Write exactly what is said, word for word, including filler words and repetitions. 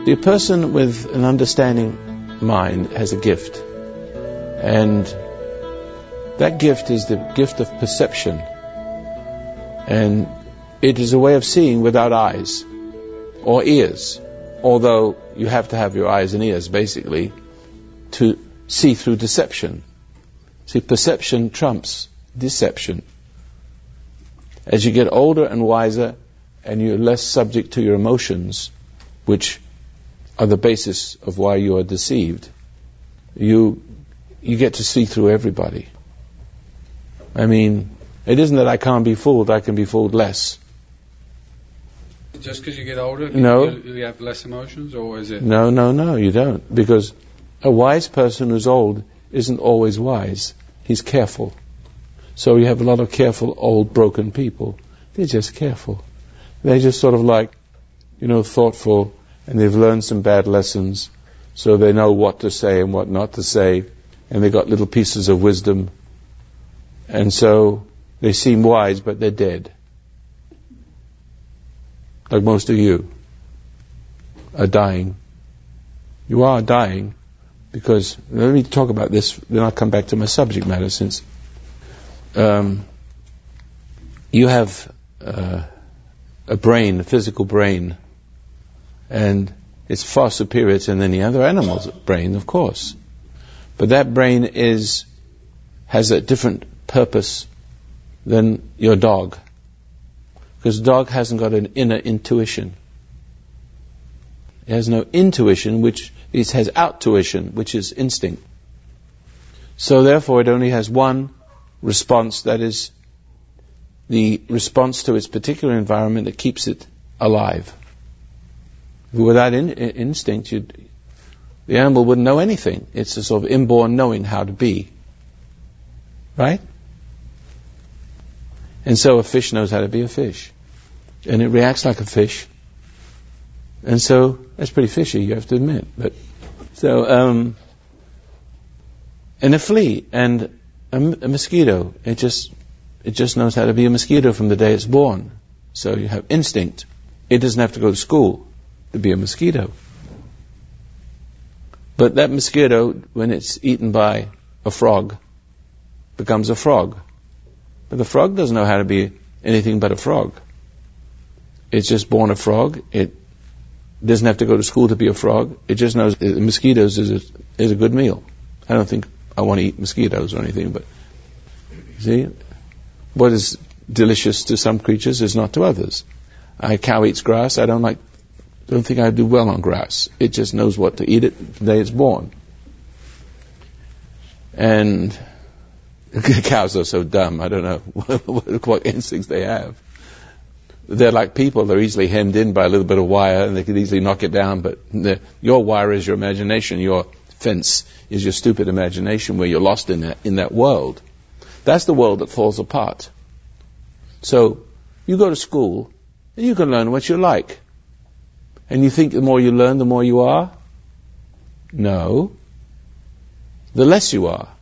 The person with an understanding mind has a gift, and that gift is the gift of perception, and it is a way of seeing without eyes or ears, although you have to have your eyes and ears basically to see through deception. See, perception trumps deception. As you get older and wiser and you're less subject to your emotions, which are the basis of why you are deceived, you you get to see through everybody. I mean, it isn't that I can't be fooled, I can be fooled less. Just because you get older, no. you, you have less emotions, or is it? No, no, no, you don't. Because a wise person who's old isn't always wise. He's careful. So you have a lot of careful, old, broken people. They're just careful. They're just sort of like, you know, thoughtful, and they've learned some bad lessons, so they know what to say and what not to say, and they've got little pieces of wisdom, and so they seem wise, but they're dead. Like most of you are dying. You are dying because, let me talk about this, then I'll come back to my subject matter, since um, you have uh, a brain, a physical brain, and it's far superior to any other animal's brain, of course. But that brain is has a different purpose than your dog. Because dog hasn't got an inner intuition. It has no intuition, which it has outtuition, which is instinct. So therefore it only has one response, that is the response to its particular environment that keeps it alive. Without in, in, instinct, you'd, the animal wouldn't know anything. It's a sort of inborn knowing how to be. Right? And so a fish knows how to be a fish. And it reacts like a fish. And so, that's pretty fishy, you have to admit. But so, um, and a flea and a, a mosquito, it just, it just knows how to be a mosquito from the day it's born. So you have instinct. It doesn't have to go to school to be a mosquito. But that mosquito, when it's eaten by a frog, becomes a frog. But the frog doesn't know how to be anything but a frog. It's just born a frog. It doesn't have to go to school to be a frog. It just knows that mosquitoes is a, is a good meal. I don't think I want to eat mosquitoes or anything, but see, what is delicious to some creatures is not to others. A cow eats grass. I don't like, don't think I do well on grass. It just knows what to eat it the day it's born. And cows are so dumb. I don't know what, what instincts they have. They're like people. They're easily hemmed in by a little bit of wire, and they can easily knock it down. But your wire is your imagination. Your fence is your stupid imagination, where you're lost in that, in that world. That's the world that falls apart. So you go to school, and you can learn what you like. And you think the more you learn, the more you are? No. The less you are.